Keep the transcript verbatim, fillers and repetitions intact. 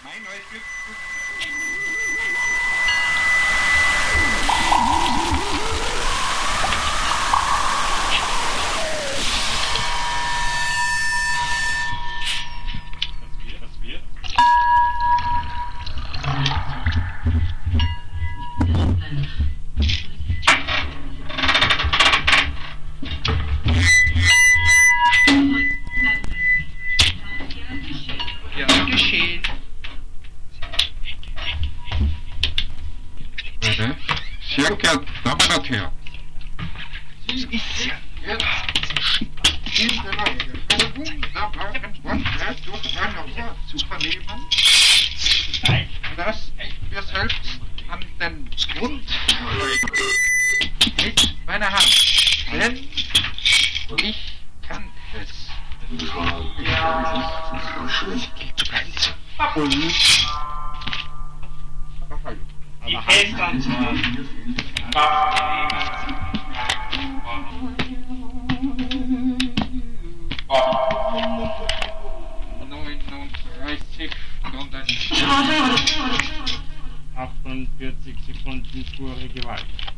Mein neues Glück. Was wird? Ja, geschehen. Mhm. Sehr gern, Damen und Herren. Sie ist ja Jetzt in der Lage, eine wunderbare Worte durch meine Ohr zu vernehmen, dass ich mir selbst an den Mund mit meiner Hand, denn ich kann es. Ja. Grenze. Und Die Eltern neununddreißig Stunden. achtundvierzig Sekunden pure Gewalt.